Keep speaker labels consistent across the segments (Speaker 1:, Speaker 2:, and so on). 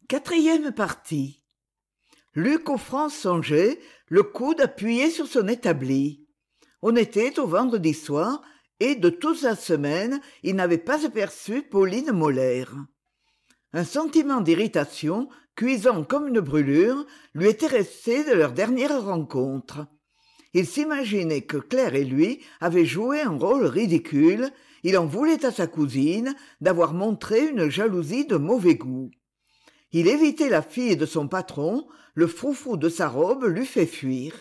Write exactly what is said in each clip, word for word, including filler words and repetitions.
Speaker 1: Quatrième partie. Luc offrant songeait, le coude appuyé sur son établi. On était au vendredi soir, et de toute la semaine, il n'avait pas aperçu Pauline Molaire. Un sentiment d'irritation, cuisant comme une brûlure, lui était resté de leur dernière rencontre. Il s'imaginait que Claire et lui avaient joué un rôle ridicule, il en voulait à sa cousine d'avoir montré une jalousie de mauvais goût. Il évitait la fille de son patron, le froufrou de sa robe l'eût fait fuir.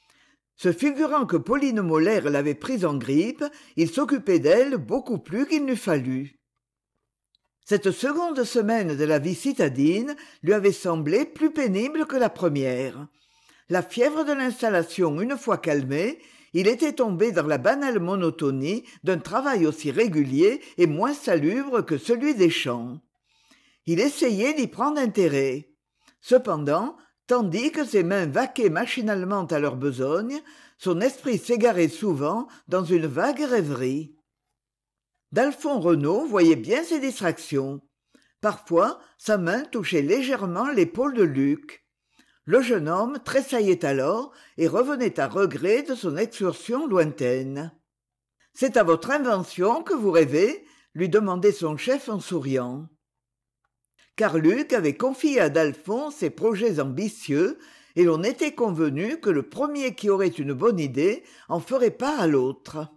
Speaker 1: Se figurant que Pauline Molaire l'avait prise en grippe, il s'occupait d'elle beaucoup plus qu'il n'eût fallu. Cette seconde semaine de la vie citadine lui avait semblé plus pénible que la première. La fièvre de l'installation une fois calmée, il était tombé dans la banale monotonie d'un travail aussi régulier et moins salubre que celui des champs. Il essayait d'y prendre intérêt. Cependant, tandis que ses mains vaquaient machinalement à leur besogne, son esprit s'égarait souvent dans une vague rêverie. Dalphon Renaud voyait bien ces distractions. Parfois, sa main touchait légèrement l'épaule de Luc. Le jeune homme tressaillait alors et revenait à regret de son excursion lointaine. « C'est à votre invention que vous rêvez ?» lui demandait son chef en souriant. Car Luc avait confié à Dalphon ses projets ambitieux, et l'on était convenu que le premier qui aurait une bonne idée en ferait part à l'autre.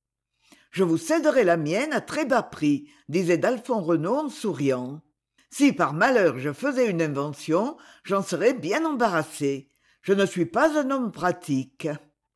Speaker 1: « Je vous céderai la mienne à très bas prix, » disait Dalphon Renaud en souriant. « Si par malheur je faisais une invention, j'en serais bien embarrassé. Je ne suis pas un homme pratique. »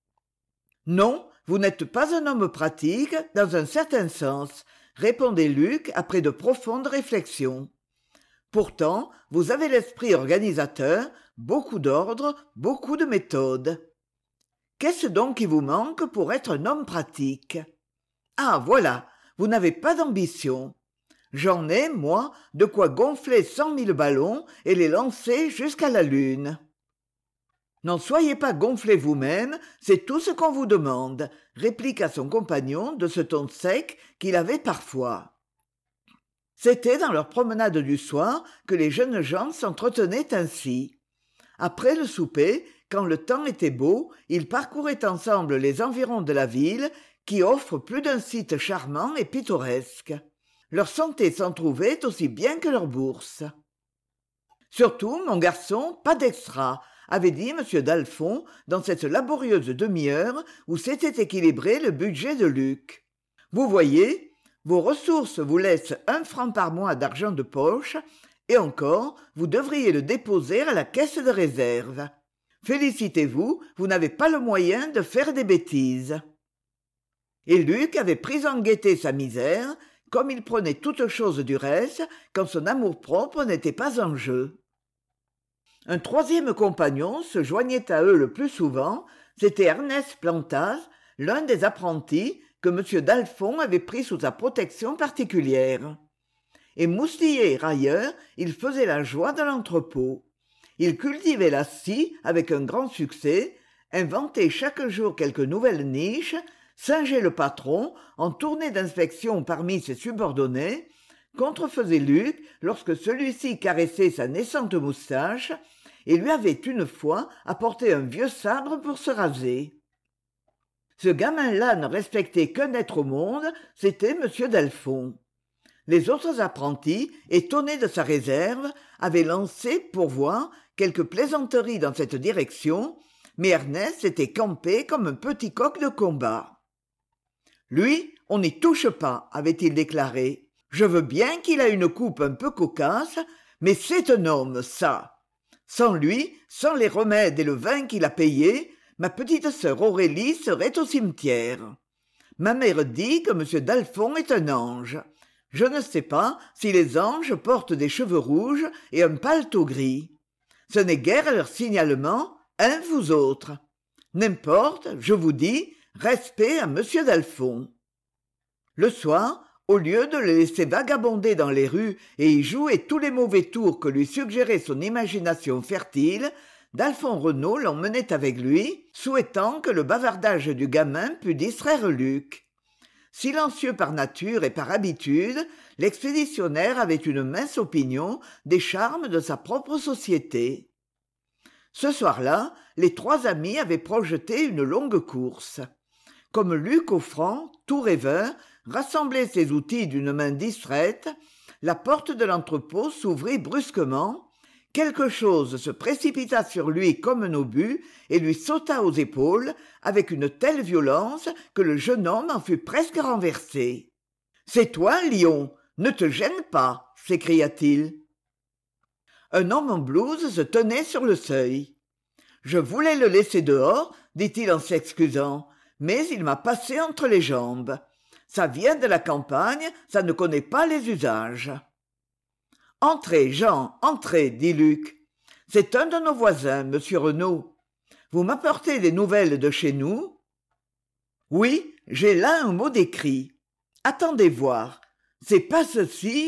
Speaker 1: « Non, vous n'êtes pas un homme pratique, dans un certain sens, » répondait Luc après de profondes réflexions. « Pourtant, vous avez l'esprit organisateur, beaucoup d'ordre, beaucoup de méthode. Qu'est-ce donc qui vous manque pour être un homme pratique ? Ah, voilà, vous n'avez pas d'ambition. J'en ai, moi, de quoi gonfler cent mille ballons et les lancer jusqu'à la lune. » « N'en soyez pas gonflé vous-même, c'est tout ce qu'on vous demande, » répliqua son compagnon de ce ton sec qu'il avait parfois. C'était dans leur promenade du soir que les jeunes gens s'entretenaient ainsi. Après le souper, quand le temps était beau, ils parcouraient ensemble les environs de la ville, qui offre plus d'un site charmant et pittoresque. Leur santé s'en trouvait aussi bien que leur bourse. « Surtout, mon garçon, pas d'extra », avait dit M. Dalphon dans cette laborieuse demi-heure où s'était équilibré le budget de Luc. « Vous voyez, vos ressources vous laissent un franc par mois d'argent de poche, et encore, vous devriez le déposer à la caisse de réserve. Félicitez-vous, vous n'avez pas le moyen de faire des bêtises. » Et Luc avait pris en gaieté sa misère, comme il prenait toute chose du reste quand son amour-propre n'était pas en jeu. Un troisième compagnon se joignait à eux le plus souvent, c'était Ernest Plantaz, l'un des apprentis que M. Dalphon avait pris sous sa protection particulière. Émoustillé et railleur, il faisait la joie de l'entrepôt. Il cultivait la scie avec un grand succès, inventait chaque jour quelque nouvelle niche, singeait le patron en tournée d'inspection parmi ses subordonnés, contrefaisait Luc lorsque celui-ci caressait sa naissante moustache et lui avait une fois apporté un vieux sabre pour se raser. Ce gamin-là ne respectait qu'un être au monde, c'était M. Dalphon. Les autres apprentis, étonnés de sa réserve, avaient lancé, pour voir, quelques plaisanteries dans cette direction, mais Ernest s'était campé comme un petit coq de combat. « Lui, on n'y touche pas, » avait-il déclaré. « Je veux bien qu'il a une coupe un peu cocasse, mais c'est un homme, ça. Sans lui, sans les remèdes et le vin qu'il a payés, ma petite sœur Aurélie serait au cimetière. Ma mère dit que M. Dalphon est un ange. Je ne sais pas si les anges portent des cheveux rouges et un paletot gris. Ce n'est guère leur signalement, hein, vous autres. N'importe, je vous dis, respect à M. Dalphon. » Le soir, au lieu de le laisser vagabonder dans les rues et y jouer tous les mauvais tours que lui suggérait son imagination fertile, Dalphon Renaud l'emmenait avec lui, souhaitant que le bavardage du gamin pût distraire Luc. Silencieux par nature et par habitude, l'expéditionnaire avait une mince opinion des charmes de sa propre société. Ce soir-là, les trois amis avaient projeté une longue course. Comme Luc offrant, tout rêveur, rassemblait ses outils d'une main distraite, la porte de l'entrepôt s'ouvrit brusquement, quelque chose se précipita sur lui comme un obus et lui sauta aux épaules avec une telle violence que le jeune homme en fut presque renversé. « C'est toi, Lion, ne te gêne pas !» s'écria-t-il. Un homme en blouse se tenait sur le seuil. « Je voulais le laisser dehors, dit-il en s'excusant, mais il m'a passé entre les jambes. Ça vient de la campagne, ça ne connaît pas les usages. »« Entrez, Jean, entrez, dit Luc. C'est un de nos voisins, monsieur Renaud. Vous m'apportez des nouvelles de chez nous ? » ?»« Oui, j'ai là un mot d'écrit. Attendez voir. C'est pas ceci ? » ?»«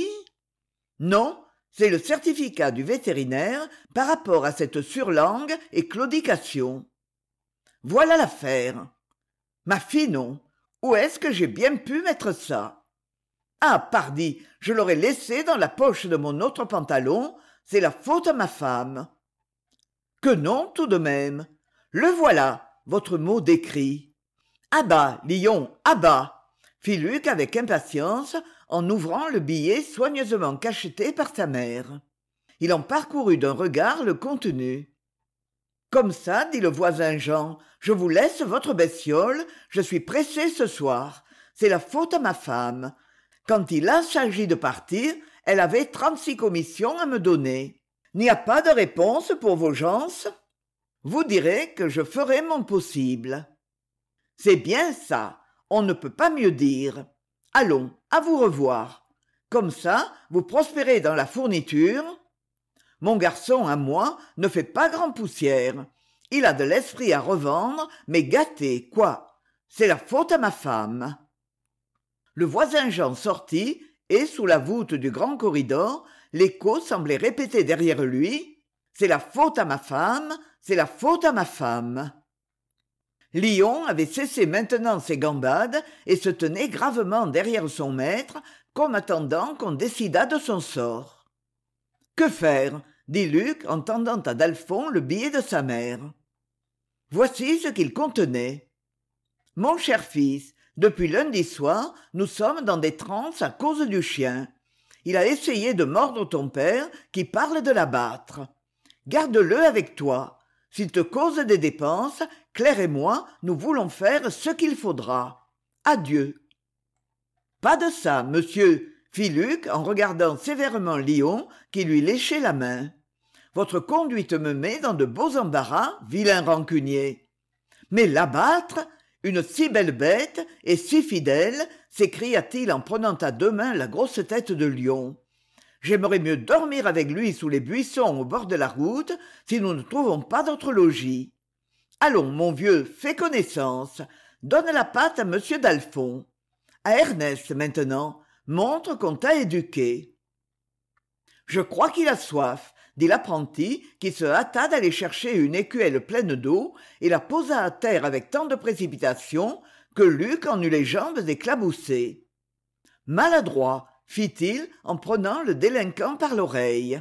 Speaker 1: Non, c'est le certificat du vétérinaire par rapport à cette surlangue et claudication. Voilà l'affaire. Ma fille, non. Où est-ce que j'ai bien pu mettre ça ? Ah, pardi, je l'aurais laissé dans la poche de mon autre pantalon, c'est la faute à ma femme. Que non, tout de même. Le voilà, votre mot d'écrit. À bas, Lion, à bas, fit Luc avec impatience en ouvrant le billet soigneusement cacheté par sa mère. Il en parcourut d'un regard le contenu. Comme ça, dit le voisin Jean, je vous laisse votre bestiole, je suis pressé ce soir. C'est la faute à ma femme. Quand il a s'agit de partir, elle avait trente-six commissions à me donner. N'y a pas de réponse pour vos gens ? Vous direz que je ferai mon possible. C'est bien ça, on ne peut pas mieux dire. Allons, à vous revoir. Comme ça, vous prospérez dans la fourniture. Mon garçon, à moi, ne fait pas grand poussière. Il a de l'esprit à revendre, mais gâté, quoi. C'est la faute à ma femme. Le voisin Jean sortit, et, sous la voûte du grand corridor, l'écho semblait répéter derrière lui « C'est la faute à ma femme, c'est la faute à ma femme ». Lion avait cessé maintenant ses gambades et se tenait gravement derrière son maître, comme attendant qu'on décidât de son sort. « Que faire ?» dit Luc en tendant à Dalphon le billet de sa mère. Voici ce qu'il contenait. « Mon cher fils, depuis lundi soir, nous sommes dans des transes à cause du chien. Il a essayé de mordre ton père, qui parle de l'abattre. Garde-le avec toi. S'il te cause des dépenses, Claire et moi, nous voulons faire ce qu'il faudra. Adieu. »« Pas de ça, monsieur, » fit Luc en regardant sévèrement Lion, qui lui léchait la main. « Votre conduite me met dans de beaux embarras, vilain rancunier. Mais l'abattre, une si belle bête et si fidèle, s'écria-t-il en prenant à deux mains la grosse tête de Lion. J'aimerais mieux dormir avec lui sous les buissons au bord de la route, si nous ne trouvons pas d'autre logis. Allons, mon vieux, fais connaissance. Donne la patte à monsieur Dalphon. À Ernest, maintenant. Montre qu'on t'a éduqué. Je crois qu'il a soif, dit l'apprenti, qui se hâta d'aller chercher une écuelle pleine d'eau et la posa à terre avec tant de précipitation que Luc en eut les jambes éclaboussées. Maladroit, fit-il en prenant le délinquant par l'oreille.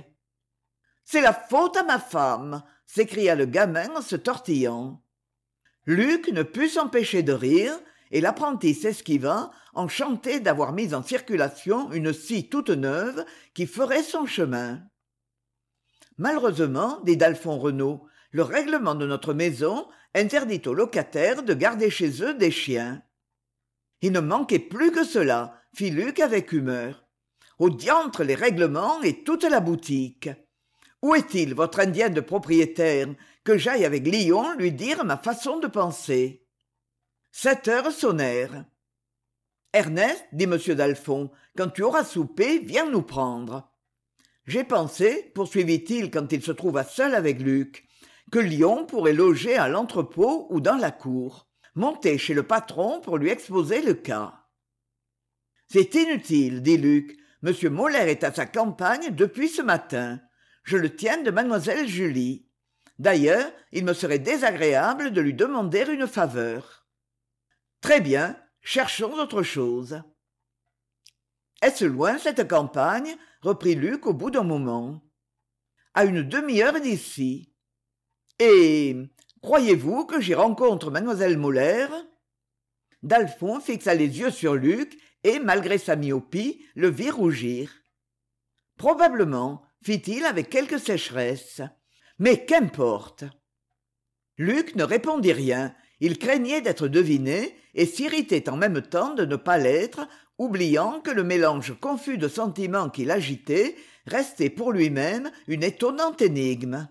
Speaker 1: « C'est la faute à ma femme !» s'écria le gamin en se tortillant. Luc ne put s'empêcher de rire, et l'apprenti s'esquiva, enchanté d'avoir mis en circulation une scie toute neuve qui ferait son chemin. Malheureusement, dit Dalphon Renaud, le règlement de notre maison interdit aux locataires de garder chez eux des chiens. Il ne manquait plus que cela, fit Luc avec humeur. Au diantre les règlements et toute la boutique. Où est-il, votre indien de propriétaire, que j'aille avec Lion lui dire ma façon de penser? Sept heures sonnèrent. Ernest, dit M. Dalphon, quand tu auras soupé, viens nous prendre. J'ai pensé, poursuivit-il quand il se trouva seul avec Luc, que Lion pourrait loger à l'entrepôt ou dans la cour. Monter chez le patron pour lui exposer le cas. C'est inutile, dit Luc. Monsieur Moller est à sa campagne depuis ce matin. Je le tiens de mademoiselle Julie. D'ailleurs, il me serait désagréable de lui demander une faveur. Très bien, Cherchons autre chose. Est-ce loin, cette campagne? Reprit Luc au bout d'un moment. À une demi-heure d'ici. Et croyez-vous que j'y rencontre mademoiselle Moller? Dalphon fixa les yeux sur Luc et, malgré sa myopie, le vit rougir. Probablement, fit-il avec quelque sécheresse. Mais qu'importe! Luc ne répondit rien. Il craignait d'être deviné et s'irritait en même temps de ne pas l'être, oubliant que le mélange confus de sentiments qui l'agitait restait pour lui-même une étonnante énigme.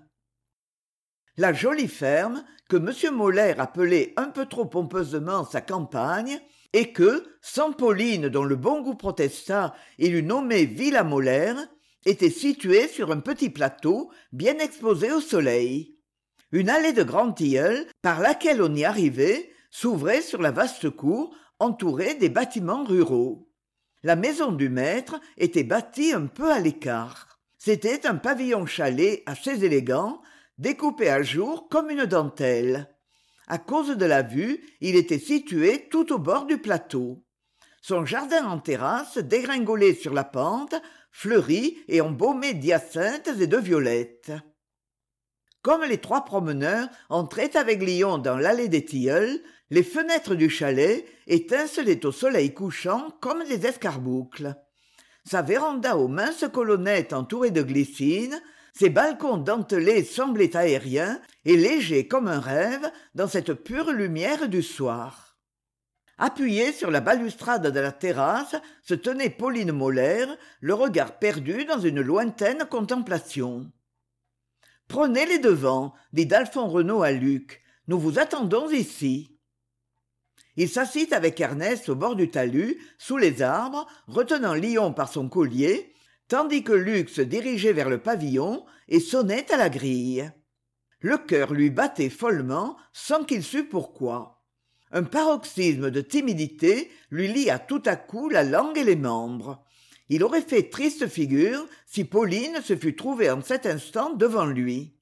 Speaker 1: La jolie ferme, que M. Moller appelait un peu trop pompeusement sa campagne, et que, sans Pauline dont le bon goût protesta, il eût nommée Villa Moller, était située sur un petit plateau bien exposé au soleil. Une allée de grands tilleuls, par laquelle on y arrivait, s'ouvrait sur la vaste cour entourée des bâtiments ruraux. La maison du maître était bâtie un peu à l'écart. C'était un pavillon chalet assez élégant, découpé à jour comme une dentelle. À cause de la vue, il était situé tout au bord du plateau. Son jardin en terrasse dégringolait sur la pente, fleuri et embaumé d'hyacinthes et de violettes. Comme les trois promeneurs entraient avec Léon dans l'allée des tilleuls, les fenêtres du chalet étincelaient au soleil couchant comme des escarboucles. Sa véranda aux minces colonnettes entourées de glycines, ses balcons dentelés semblaient aériens et légers comme un rêve dans cette pure lumière du soir. Appuyée sur la balustrade de la terrasse se tenait Pauline Moller, le regard perdu dans une lointaine contemplation. « Prenez les devants, dit Dalphon Renaud à Luc. Nous vous attendons ici. » Il s'assit avec Ernest au bord du talus, sous les arbres, retenant Léon par son collier, tandis que Luc se dirigeait vers le pavillon et sonnait à la grille. Le cœur lui battait follement sans qu'il sût pourquoi. Un paroxysme de timidité lui lia tout à coup la langue et les membres. Il aurait fait triste figure si Pauline se fût trouvée en cet instant devant lui.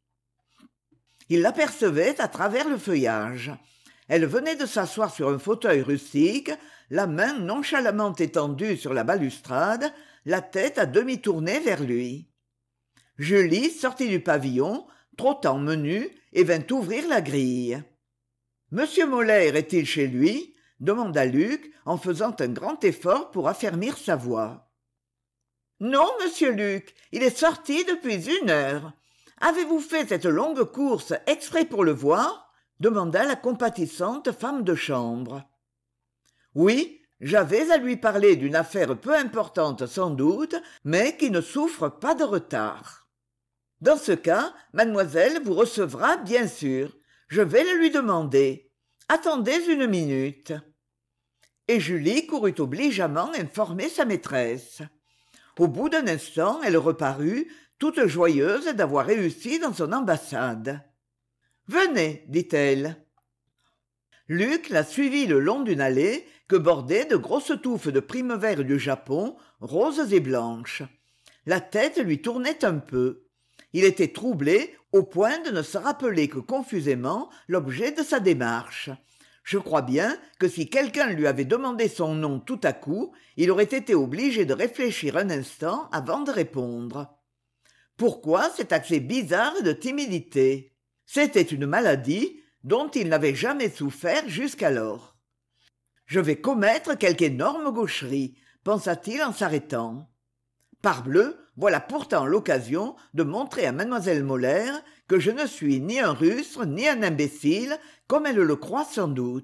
Speaker 1: Il l'apercevait à travers le feuillage. Elle venait de s'asseoir sur un fauteuil rustique, la main nonchalamment étendue sur la balustrade, la tête à demi tournée vers lui. Julie sortit du pavillon, trottant menu, et vint ouvrir la grille. « Monsieur Moller est-il chez lui ?» demanda Luc, en faisant un grand effort pour affermir sa voix. « Non, monsieur Luc, il est sorti depuis une heure. Avez-vous fait cette longue course exprès pour le voir ?» demanda la compatissante femme de chambre. « Oui, j'avais à lui parler d'une affaire peu importante sans doute, mais qui ne souffre pas de retard. Dans ce cas, mademoiselle vous recevra bien sûr. Je vais le lui demander. Attendez une minute. » Et Julie courut obligeamment informer sa maîtresse. Au bout d'un instant, elle reparut, toute joyeuse d'avoir réussi dans son ambassade. « Venez, dit-elle. » Luc la suivit le long d'une allée que bordaient de grosses touffes de primevères du Japon, roses et blanches. La tête lui tournait un peu. Il était troublé au point de ne se rappeler que confusément l'objet de sa démarche. Je crois bien que si quelqu'un lui avait demandé son nom tout à coup, il aurait été obligé de réfléchir un instant avant de répondre. Pourquoi cet accès bizarre de timidité? C'était une maladie dont il n'avait jamais souffert jusqu'alors. « Je vais commettre quelque énorme gaucherie », pensa-t-il en s'arrêtant. « Parbleu, voilà pourtant l'occasion de montrer à mademoiselle Moller que je ne suis ni un rustre ni un imbécile, comme elle le croit sans doute. »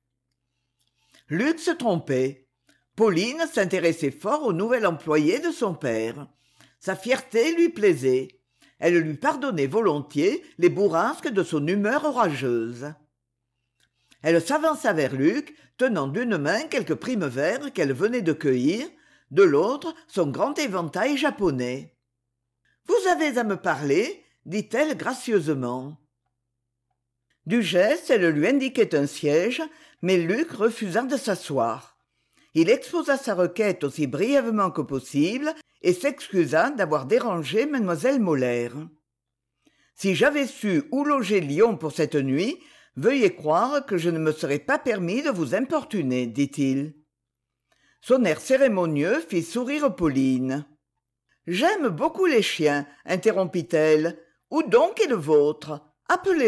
Speaker 1: Luc se trompait. Pauline s'intéressait fort au nouvel employé de son père. Sa fierté lui plaisait. Elle lui pardonnait volontiers les bourrasques de son humeur orageuse. Elle s'avança vers Luc, tenant d'une main quelques primevères qu'elle venait de cueillir, de l'autre son grand éventail japonais. « Vous avez à me parler ?» dit-elle gracieusement. Du geste, elle lui indiquait un siège, mais Luc refusa de s'asseoir. Il exposa sa requête aussi brièvement que possible et s'excusa d'avoir dérangé mademoiselle Moller. « Si j'avais su où loger Léon pour cette nuit, Veuillez croire que je ne me serais pas permis de vous importuner, dit-il. Son air cérémonieux fit sourire Pauline. « J'aime beaucoup les chiens, interrompit-elle. Où donc est le vôtre? Appelez-le. »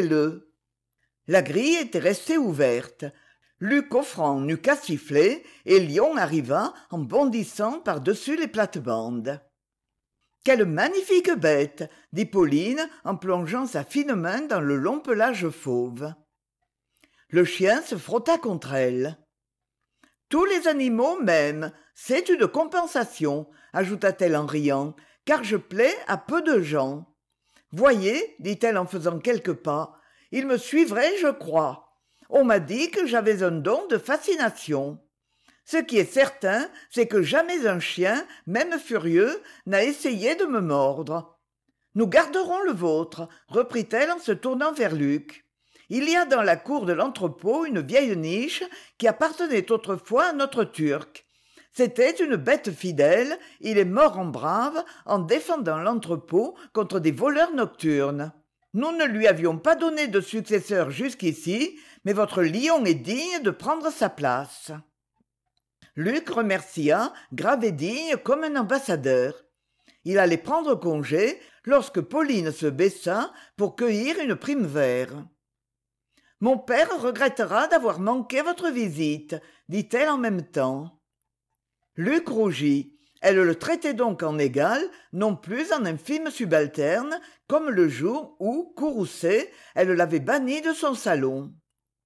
Speaker 1: La grille était restée ouverte. Luc offrant n'eut qu'à siffler, et Lion arriva en bondissant par-dessus les plates-bandes. « Quelle magnifique bête !» dit Pauline en plongeant sa fine main dans le long pelage fauve. Le chien se frotta contre elle. « Tous les animaux m'aiment, c'est une compensation, ajouta-t-elle en riant, car je plais à peu de gens. Voyez, dit-elle en faisant quelques pas, il me suivrait, je crois. On m'a dit que j'avais un don de fascination. Ce qui est certain, c'est que jamais un chien, même furieux, n'a essayé de me mordre. Nous garderons le vôtre, reprit-elle en se tournant vers Luc. Il y a dans la cour de l'entrepôt une vieille niche qui appartenait autrefois à notre Turc. C'était une bête fidèle, il est mort en brave en défendant l'entrepôt contre des voleurs nocturnes. Nous ne lui avions pas donné de successeur jusqu'ici, mais votre lion est digne de prendre sa place. » Luc remercia, grave et digne comme un ambassadeur. Il allait prendre congé lorsque Pauline se baissa pour cueillir une prime vert. « Mon père regrettera d'avoir manqué votre visite, » dit-elle en même temps. Luc rougit. Elle le traitait donc en égal, non plus en infime subalterne, comme le jour où, courroucée, elle l'avait banni de son salon.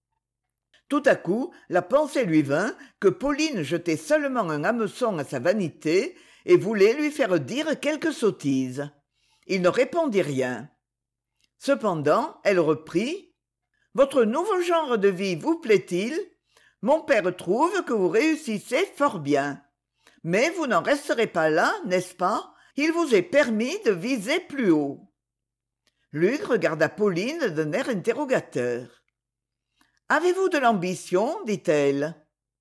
Speaker 1: Tout à coup, la pensée lui vint que Pauline jetait seulement un hameçon à sa vanité et voulait lui faire dire quelque sottise. Il ne répondit rien. Cependant, elle reprit. « Votre nouveau genre de vie vous plaît-il? Mon père trouve que vous réussissez fort bien. Mais vous n'en resterez pas là, n'est-ce pas? Il vous est permis de viser plus haut. » Luc regarda Pauline d'un air interrogateur. « Avez-vous de l'ambition ?» dit-elle.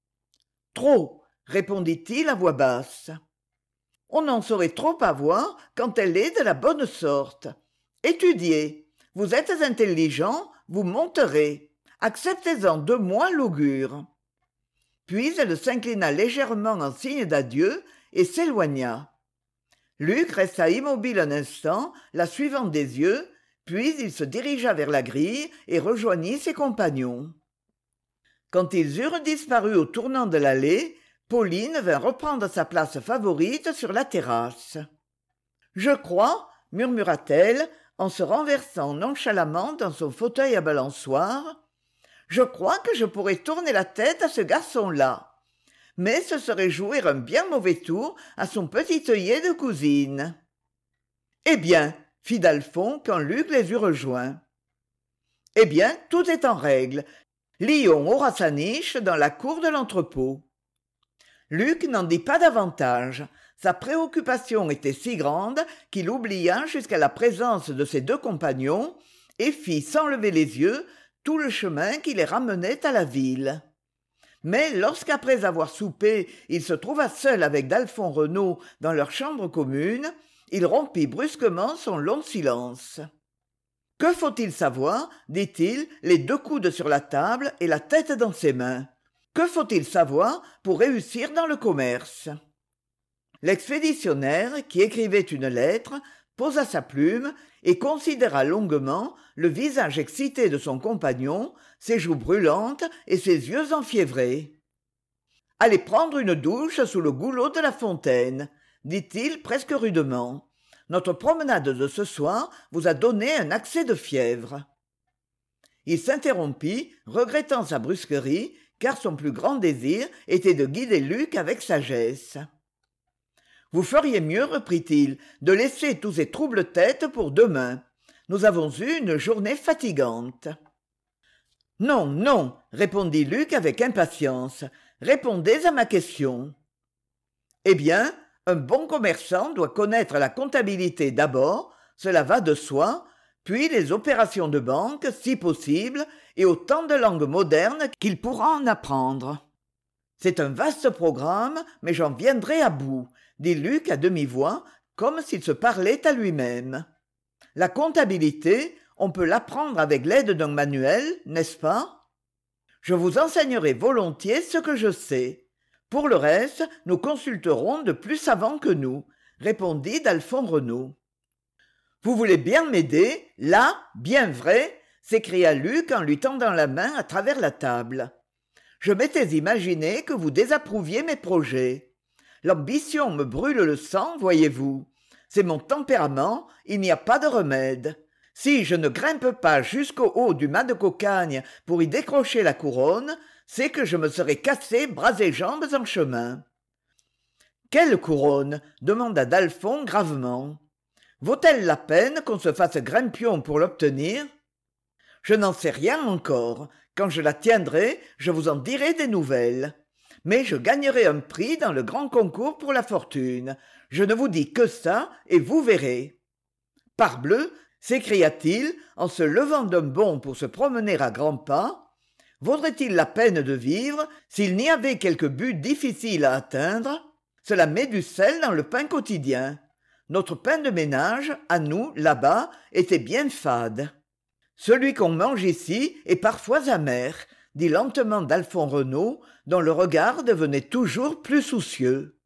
Speaker 1: « Trop, » répondit-il à voix basse. « On en saurait trop avoir quand elle est de la bonne sorte. Étudiez. Vous êtes intelligent, vous monterez. Acceptez-en de moi l'augure. » Puis elle s'inclina légèrement en signe d'adieu et s'éloigna. Luc resta immobile un instant, la suivant des yeux, puis il se dirigea vers la grille et rejoignit ses compagnons. Quand ils eurent disparu au tournant de l'allée, Pauline vint reprendre sa place favorite sur la terrasse. « Je crois, » murmura-t-elle, en se renversant nonchalamment dans son fauteuil à balançoire, « je crois que je pourrais tourner la tête à ce garçon-là. Mais ce serait jouer un bien mauvais tour à son petit œillet de cousine. » « Eh bien, » fit Dalphon quand Luc les eut rejoints. « Eh bien, tout est en règle. Lion aura sa niche dans la cour de l'entrepôt. » Luc n'en dit pas davantage. Sa préoccupation était si grande qu'il oublia jusqu'à la présence de ses deux compagnons et fit sans lever les yeux tout le chemin qui les ramenait à la ville. Mais lorsqu'après avoir soupé, il se trouva seul avec Dalphon Renaud dans leur chambre commune, il rompit brusquement son long silence. « Que faut-il savoir, dit-il, les deux coudes sur la table et la tête dans ses mains. Que faut-il savoir pour réussir dans le commerce ?» L'expéditionnaire, qui écrivait une lettre, posa sa plume et considéra longuement le visage excité de son compagnon, ses joues brûlantes et ses yeux enfiévrés. « Allez prendre une douche sous le goulot de la fontaine, » dit-il presque rudement. « Notre promenade de ce soir vous a donné un accès de fièvre. » Il s'interrompit, regrettant sa brusquerie, car son plus grand désir était de guider Luc avec sagesse. « Vous feriez mieux, reprit-il, de laisser tous ces troubles-têtes pour demain. Nous avons eu une journée fatigante. »« Non, non, » répondit Luc avec impatience. « Répondez à ma question. »« Eh bien, un bon commerçant doit connaître la comptabilité d'abord, cela va de soi, puis les opérations de banque, si possible, et autant de langues modernes qu'il pourra en apprendre. C'est un vaste programme, mais j'en viendrai à bout, dit Luc à demi-voix, comme s'il se parlait à lui-même. La comptabilité, On peut l'apprendre avec l'aide d'un manuel, n'est-ce pas? Je vous enseignerai volontiers ce que je sais. Pour le reste, nous consulterons de plus savants que nous, répondit Dalphond Renaud. Vous voulez bien m'aider, là, bien vrai, s'écria Luc en lui tendant la main à travers la table. Je m'étais imaginé que vous désapprouviez mes projets. L'ambition me brûle le sang, voyez-vous. C'est mon tempérament, il n'y a pas de remède. Si je ne grimpe pas jusqu'au haut du mât de cocagne pour y décrocher la couronne, c'est que je me serais cassé bras et jambes en chemin. « Quelle couronne » demanda Dalphond gravement. « Vaut-elle la peine qu'on se fasse grimpion pour l'obtenir ?»« Je n'en sais rien encore. Quand je la tiendrai, je vous en dirai des nouvelles. Mais je gagnerai un prix dans le grand concours pour la fortune. Je ne vous dis que ça, et vous verrez. »« Parbleu !» s'écria-t-il en se levant d'un bond pour se promener à grands pas. « Vaudrait-il la peine de vivre s'il n'y avait quelques buts difficiles à atteindre ? Cela met du sel dans le pain quotidien. Notre pain de ménage, à nous, là-bas, était bien fade. Celui qu'on mange ici est parfois amer, dit lentement Dalphond Renaud, dont le regard devenait toujours plus soucieux.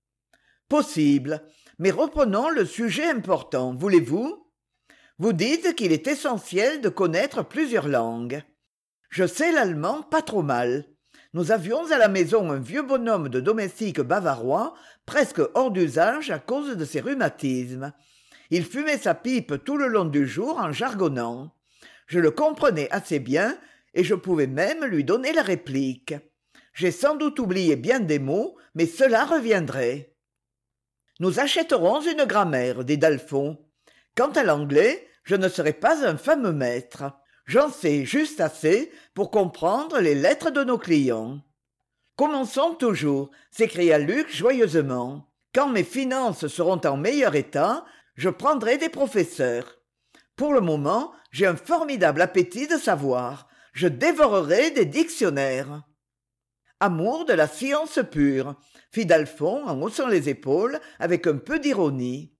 Speaker 1: Possible, mais reprenons le sujet important, voulez-vous ? Vous dites qu'il est essentiel de connaître plusieurs langues. Je sais l'allemand pas trop mal. Nous avions à la maison un vieux bonhomme de domestique bavarois, presque hors d'usage à cause de ses rhumatismes. Il fumait sa pipe tout le long du jour en jargonnant. Je le comprenais assez bien, et je pouvais même lui donner la réplique. J'ai sans doute oublié bien des mots, mais cela reviendrait. Nous achèterons une grammaire, dit Dalphond. Quant à l'anglais, je ne serai pas un fameux maître. J'en sais juste assez pour comprendre les lettres de nos clients. Commençons toujours, s'écria Luc joyeusement. Quand mes finances seront en meilleur état, je prendrai des professeurs. Pour le moment, j'ai un formidable appétit de savoir. Je dévorerai des dictionnaires. Amour de la science pure, fit Dalphond en haussant les épaules avec un peu d'ironie.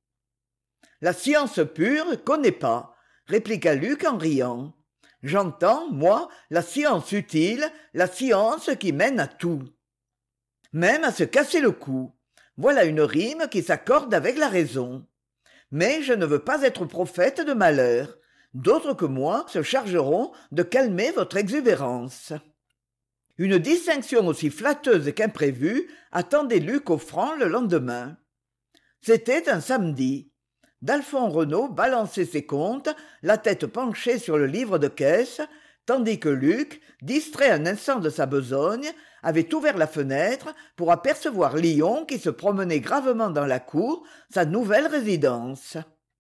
Speaker 1: La science pure, connais pas, répliqua Luc en riant. J'entends, moi, la science utile, la science qui mène à tout. Même à se casser le cou. Voilà une rime qui s'accorde avec la raison. Mais je ne veux pas être prophète de malheur. D'autres que moi se chargeront de calmer votre exubérance. Une distinction aussi flatteuse qu'imprévue attendait Luc au franc le lendemain. C'était un samedi. Dalphond Renaud balançait ses comptes, la tête penchée sur le livre de caisse, tandis que Luc, distrait un instant de sa besogne, avait ouvert la fenêtre pour apercevoir Léon qui se promenait gravement dans la cour, sa nouvelle résidence.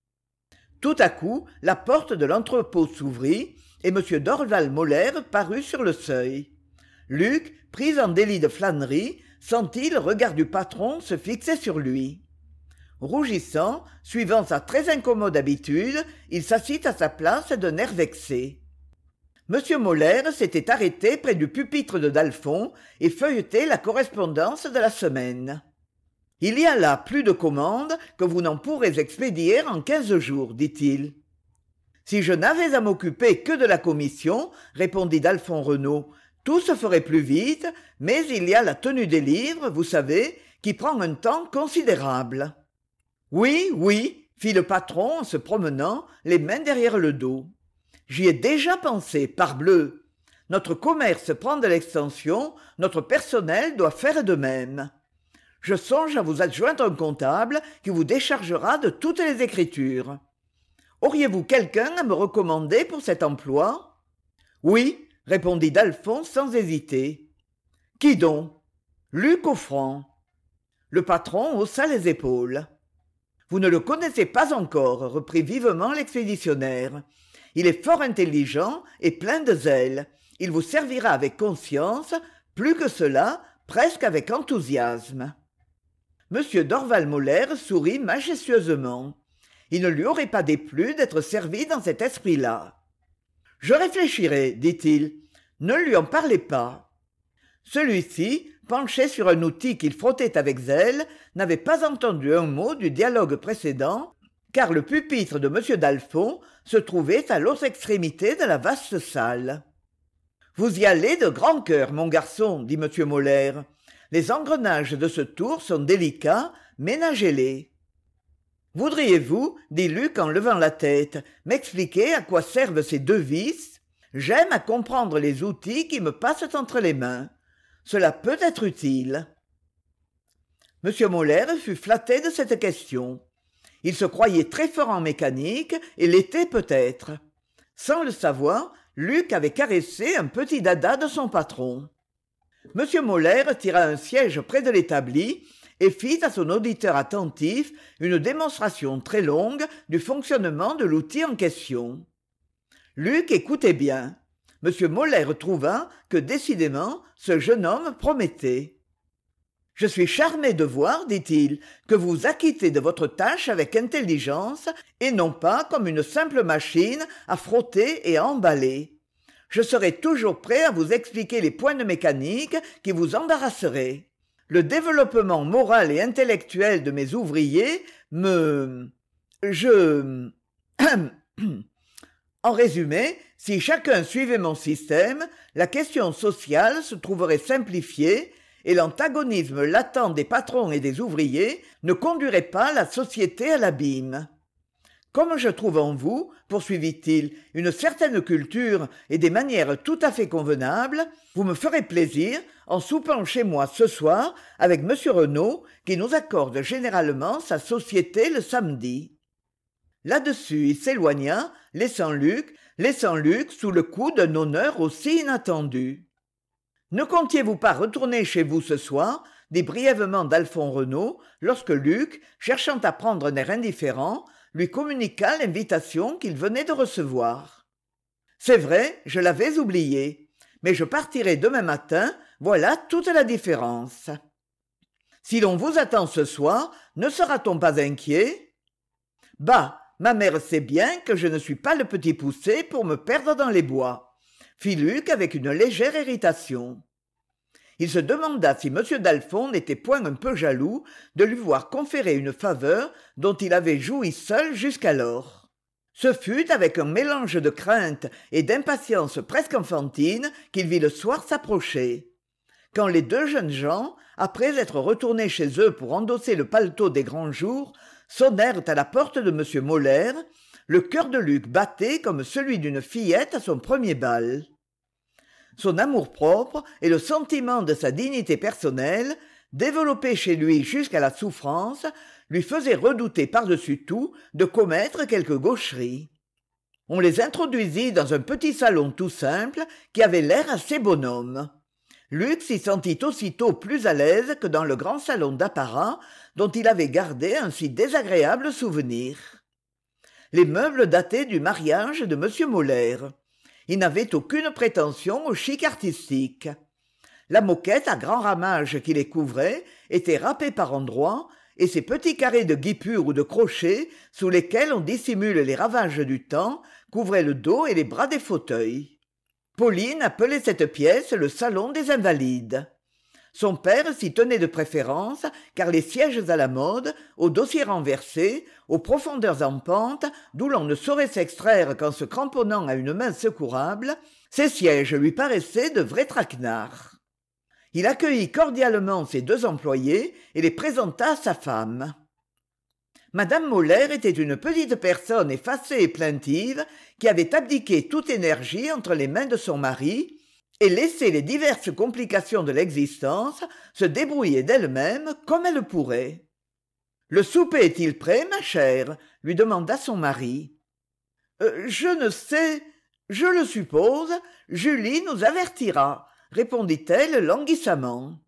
Speaker 1: Tout à coup, la porte de l'entrepôt s'ouvrit et M. Dorval Moller parut sur le seuil. Luc, pris en délit de flânerie, sentit le regard du patron se fixer sur lui. Rougissant, suivant sa très incommode habitude, il s'assit à sa place d'un air vexé. M. Moller s'était arrêté près du pupitre de Dalphond et feuilletait la correspondance de la semaine. « Il y a là plus de commandes que vous n'en pourrez expédier en quinze jours, dit-il. »« Si je n'avais à m'occuper que de la commission, répondit Dalphond Renaud, tout se ferait plus vite, mais il y a la tenue des livres, vous savez, qui prend un temps considérable. » Oui, oui, fit le patron en se promenant, les mains derrière le dos. J'y ai déjà pensé, parbleu. Notre commerce prend de l'extension, notre personnel doit faire de même. Je songe à vous adjoindre un comptable qui vous déchargera de toutes les écritures. Auriez-vous quelqu'un à me recommander pour cet emploi ? Oui, répondit Dalphond sans hésiter. Qui donc ? Luc Offrant. Le patron haussa les épaules. Vous ne le connaissez pas encore, reprit vivement l'expéditionnaire. Il est fort intelligent et plein de zèle. Il vous servira avec conscience, plus que cela, presque avec enthousiasme. M. Dorval Moller sourit majestueusement. Il ne lui aurait pas déplu d'être servi dans cet esprit-là. « Je réfléchirai, dit-il. Ne lui en parlez pas. » Celui-ci, penché sur un outil qu'il frottait avec zèle, n'avait pas entendu un mot du dialogue précédent, car le pupitre de m d'Alphon se trouvait à l'autre extrémité de la vaste salle. Vous y allez de grand cœur, mon garçon, dit m Molaire. Les engrenages de ce tour sont délicats, ménagez-les. Voudriez-vous, dit Luc en levant la tête, m'expliquer à quoi servent ces deux vis? J'aime à comprendre les outils qui me passent entre les mains. Cela peut être utile. M Molaire fut flatté de cette question. Il se croyait très fort en mécanique, et l'était peut-être. Sans le savoir, Luc avait caressé un petit dada de son patron. M Molaire tira un siège près de l'établi et fit à son auditeur attentif une démonstration très longue du fonctionnement de l'outil en question. Luc écoutait bien. M Molaire trouva que décidément ce jeune homme promettait. « Je suis charmé de voir, dit-il, que vous vous acquittez de votre tâche avec intelligence et non pas comme une simple machine à frotter et à emballer. Je serai toujours prêt à vous expliquer les points de mécanique qui vous embarrasseraient. Le développement moral et intellectuel de mes ouvriers me... je... En résumé, si chacun suivait mon système, la question sociale se trouverait simplifiée et l'antagonisme latent des patrons et des ouvriers ne conduirait pas la société à l'abîme. Comme je trouve en vous, poursuivit-il, une certaine culture et des manières tout à fait convenables, vous me ferez plaisir en soupant chez moi ce soir avec M. Renaud, qui nous accorde généralement sa société le samedi. » Là-dessus, il s'éloigna, laissant Luc, laissant Luc sous le coup d'un honneur aussi inattendu. « Ne comptiez-vous pas retourner chez vous ce soir ?» dit brièvement d'Alphon Renaud, lorsque Luc, cherchant à prendre un air indifférent, lui communiqua l'invitation qu'il venait de recevoir. « C'est vrai, je l'avais oublié, mais je partirai demain matin, voilà toute la différence. » « Si l'on vous attend ce soir, ne sera-t-on pas inquiet ?»« Bah, ma mère sait bien que je ne suis pas le petit poucet pour me perdre dans les bois, » fit Luc avec une légère irritation. Il se demanda si m d'Alphon n'était point un peu jaloux de lui voir conférer une faveur dont il avait joui seul jusqu'alors. Ce fut avec un mélange de crainte et d'impatience presque enfantine qu'il vit le soir s'approcher. Quand les deux jeunes gens, après être retournés chez eux pour endosser le paletot des grands jours, sonnèrent à la porte de m Molaire, le cœur de Luc battait comme celui d'une fillette à son premier bal. Son amour-propre et le sentiment de sa dignité personnelle, développés chez lui jusqu'à la souffrance, lui faisaient redouter par-dessus tout de commettre quelque gaucherie. On les introduisit dans un petit salon tout simple qui avait l'air assez bonhomme. Luc s'y sentit aussitôt plus à l'aise que dans le grand salon d'apparat dont il avait gardé un si désagréable souvenir. Les meubles dataient du mariage de m Molaire. Il n'avait aucune prétention au chic artistique. La moquette à grand ramage qui les couvrait était râpée par endroits, et ces petits carrés de guipure ou de crochet sous lesquels on dissimule les ravages du temps couvraient le dos et les bras des fauteuils. Pauline appelait cette pièce le salon des invalides. Son père s'y tenait de préférence, car les sièges à la mode, aux dossiers renversés, aux profondeurs en pente, d'où l'on ne saurait s'extraire qu'en se cramponnant à une main secourable, ces sièges lui paraissaient de vrais traquenards. Il accueillit cordialement ses deux employés et les présenta à sa femme. Madame Molaire était une petite personne effacée et plaintive qui avait abdiqué toute énergie entre les mains de son mari et laissé les diverses complications de l'existence se débrouiller d'elles-mêmes comme elles pourraient. « Le souper est-il prêt, ma chère ?» lui demanda son mari. Euh, « Je ne sais, je le suppose, Julie nous avertira, » répondit-elle languissamment.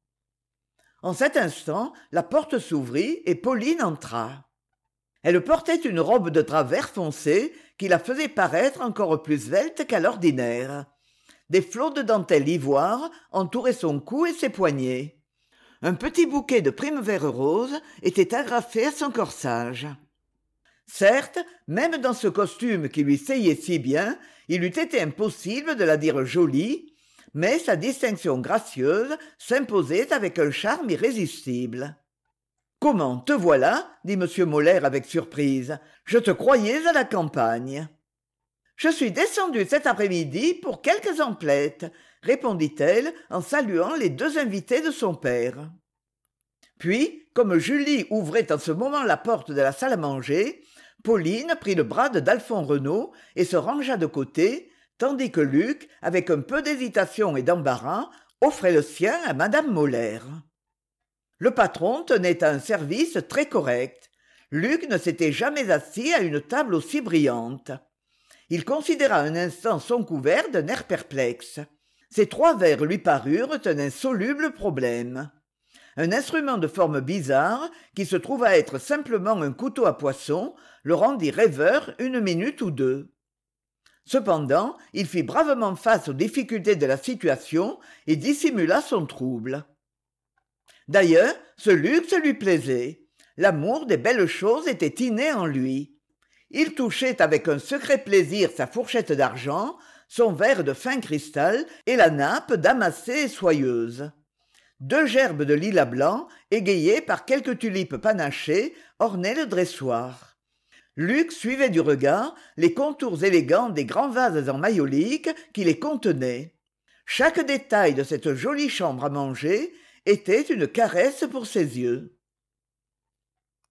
Speaker 1: En cet instant, la porte s'ouvrit et Pauline entra. Elle portait une robe de drap vert foncé qui la faisait paraître encore plus svelte qu'à l'ordinaire. Des flots de dentelle ivoire entouraient son cou et ses poignets. Un petit bouquet de primevères roses était agrafé à son corsage. Certes, même dans ce costume qui lui seyait si bien, il eût été impossible de la dire jolie, mais sa distinction gracieuse s'imposait avec un charme irrésistible. comment, te voilà dit m Molaire avec surprise. Je te croyais à la campagne. Je suis descendue cet après-midi pour quelques emplettes, répondit-elle en saluant les deux invités de son père. Puis, comme Julie ouvrait en ce moment la porte de la salle à manger, Pauline prit le bras de Dalphon Renaud et se rangea de côté, tandis que Luc, avec un peu d'hésitation et d'embarras, offrait le sien à madame Molaire. Le patron tenait à un service très correct. Luc ne s'était jamais assis à une table aussi brillante. Il considéra un instant son couvert d'un air perplexe. Ces trois verres lui parurent un insoluble problème. Un instrument de forme bizarre, qui se trouva être simplement un couteau à poisson, le rendit rêveur une minute ou deux. Cependant, il fit bravement face aux difficultés de la situation et dissimula son trouble. D'ailleurs, ce luxe lui plaisait. L'amour des belles choses était inné en lui. Il touchait avec un secret plaisir sa fourchette d'argent, son verre de fin cristal et la nappe damassée et soyeuse. Deux gerbes de lilas blanc, égayées par quelques tulipes panachées, ornaient le dressoir. Luc suivait du regard les contours élégants des grands vases en maïolique qui les contenaient. Chaque détail de cette jolie chambre à manger était une caresse pour ses yeux.